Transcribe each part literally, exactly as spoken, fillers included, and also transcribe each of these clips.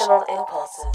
Emotional impulses.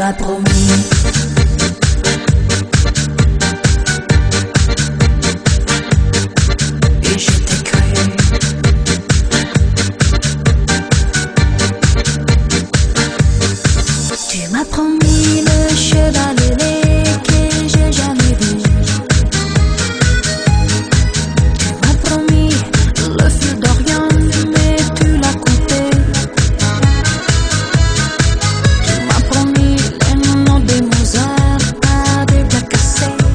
m'as promis. Et je t'ai cru. Tu m'as promis le cheval ailé que j'ai jamais vu. Tu m'as promis le fil d'Orient, mais tu l'as coupé. Tu m'as promis les noms des Mozart avec la cassette.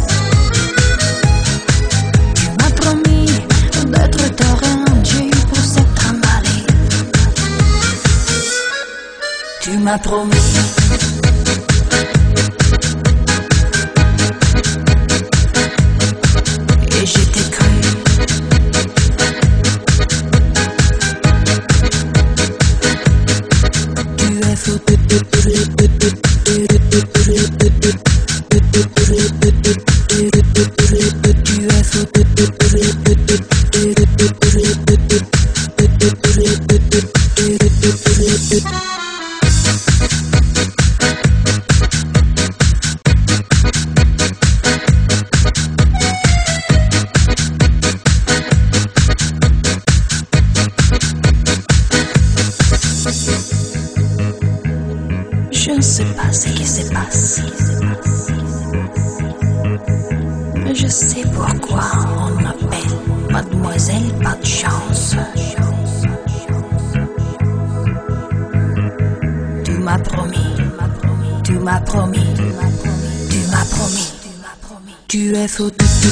Tu m'as promis d'être ta reine pour cette trimballée. Tu m'as promis. Et je t'ai cru. Tu es fou. Tu es fou. Je ne sais pas ce qui se passe, mais je sais pourquoi on m'appelle Mademoiselle Pas de Chance. Tu m'as promis, tu m'as promis, tu m'as promis, tu es fou.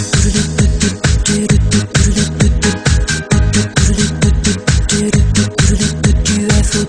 Tu es fou.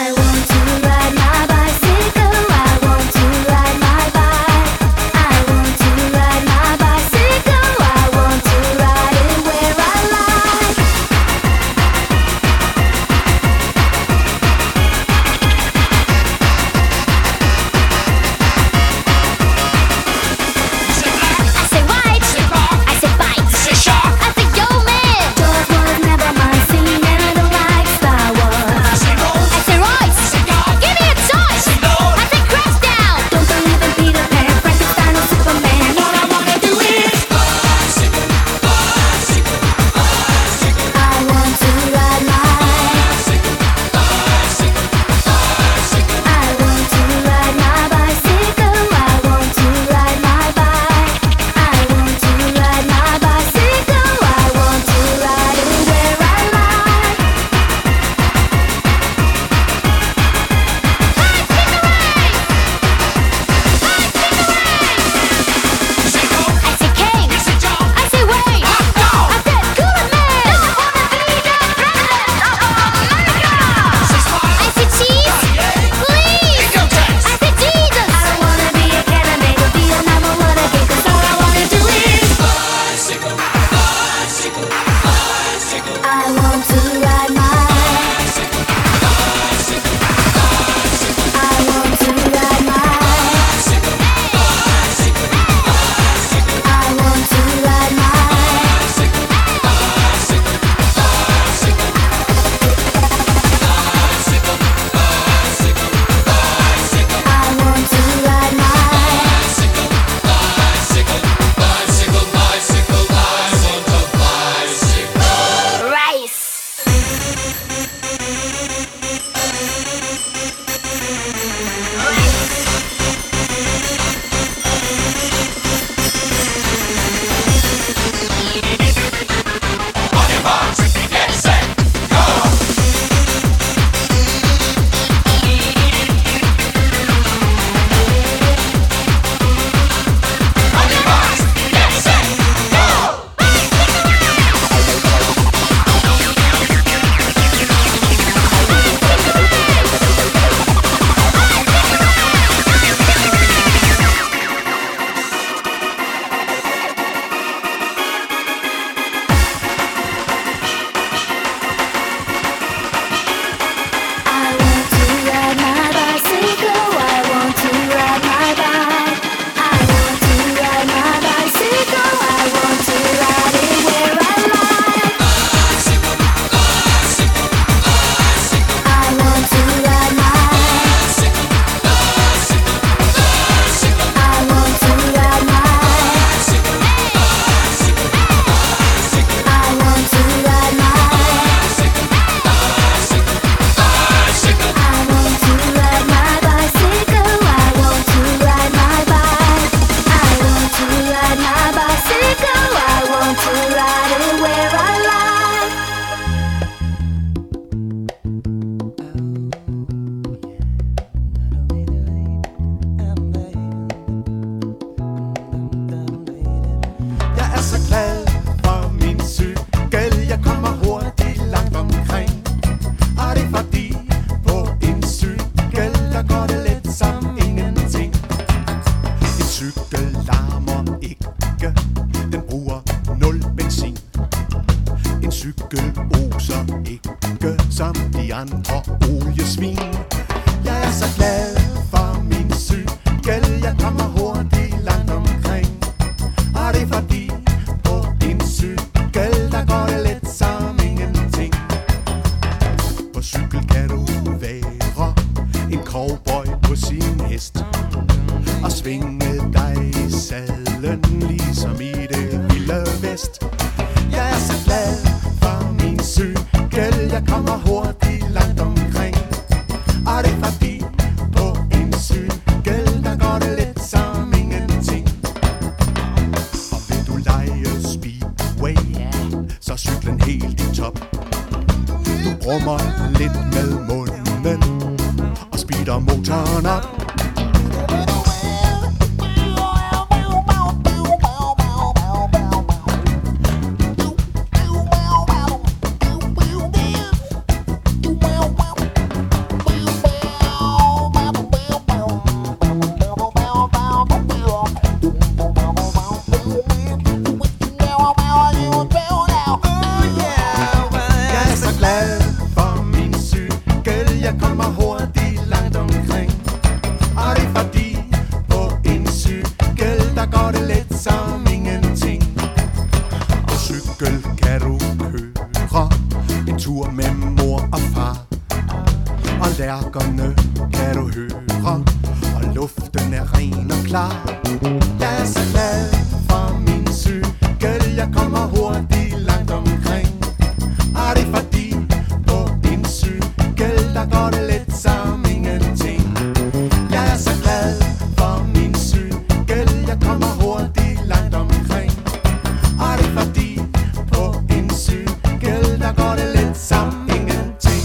andre oliesvin. Jeg er så glad for min cykel, jeg kommer hurtigt langt omkring. Og det er fordi på en cykel, der går det let som ingenting. På cykel kan du være en cowboy på sin hest og svinge dig i sadlen ligesom i det vilde vest. Jeg er så glad for min cykel, jeg kommer hurtigt langt omkring. Og det er fordi på en cykel, der går det let som ingenting. Og vil du lege speedway, så cyklen helt i top. Du brummer lidt med munden og speeder motoren op. jeg kommer hurtigt langt omkring. Og det er fordi på en cykel, der går det let som ingenting. På cykel kan du køre en tur med mor og far. Og lærkerne kan du høre, og luften er ren og klar. Jeg er så glad for min cykel, jeg kommer hurtigt langt omkring. Og det er fordi på en cykel, der går det let som ingenting. Jeg er så glad for min cykel, jeg kommer hurtigt langt omkring. Og det er fordi på en cykel, der går det let som ingenting.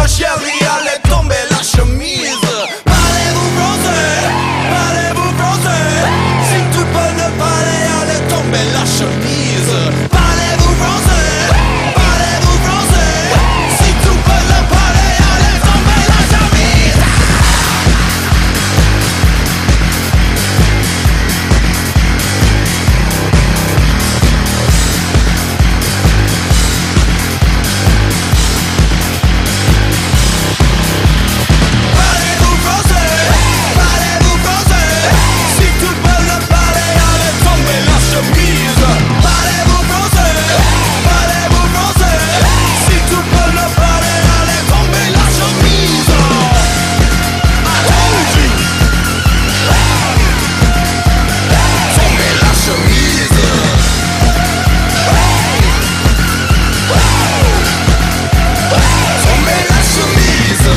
ma chérie, allez tomber la chemise. Parlez-vous français, parlez-vous français. Si tu peux ne parler, allez tomber la chemise. Parlez-vous français, parlez-vous français. Si tu peux ne parler, allez tomber la chemise. Parlez-vous français, parlez-vous français. Si tu peux ne parler, allez tomber la chemise. Parlez-vous français, parlez-vous français. Si tu peux ne parler, allez tomber la chemise. Allons-y. Tomber la chemise. Tomber la chemise.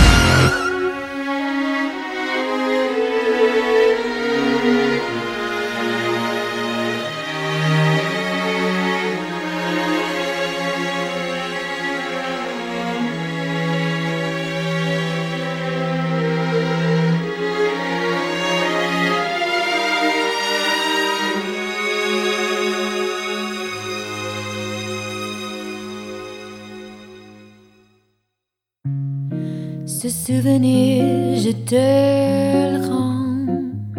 Ce souvenir, je te le rends.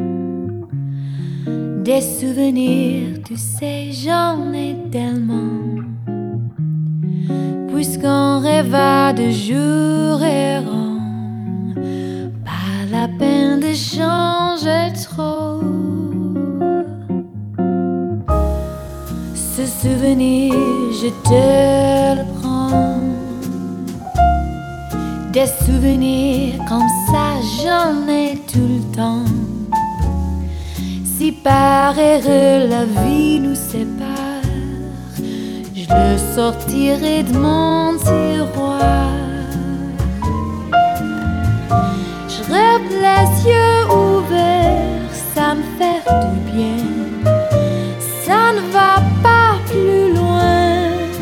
Des souvenirs, tu sais, j'en ai tellement. Puisqu'on rêva de jours errants, pas la peine de changer trop. Ce souvenir, je te le prends. Des souvenirs comme ça, j'en ai tout le temps. Si par erreur la vie nous sépare, je le sortirai de mon tiroir. Je rêve les yeux ouverts, ça me fait du bien. Ça ne va pas plus loin.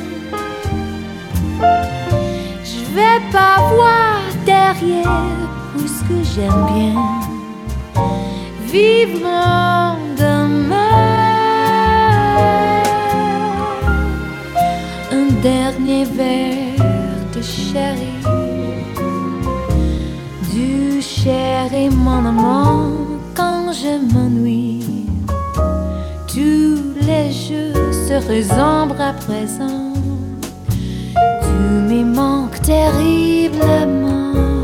Je vais pas voir derrière, puisque j'aime bien vivre mon demain. Un dernier verre de sherry, du chéri mon amant. Quand je m'ennuie, tous les jeux se ressemblent à présent. Tu me manques terriblement.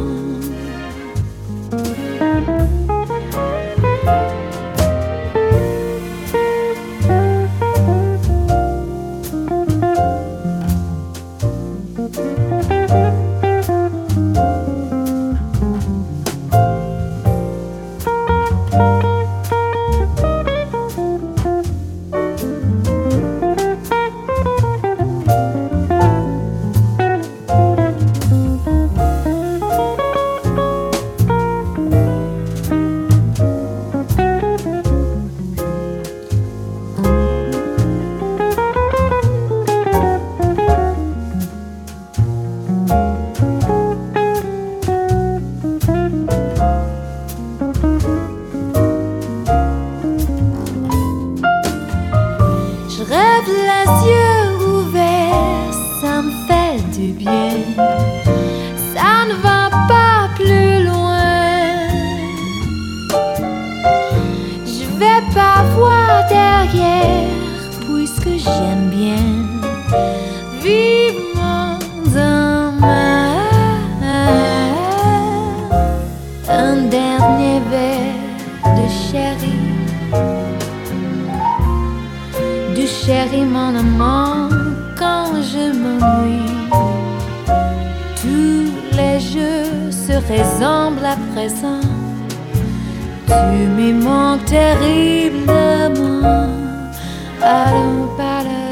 Chérie mon amant, quand je m'ennuie, tous les jeux se ressemblent à présent. Tu me manques terriblement. Allons par le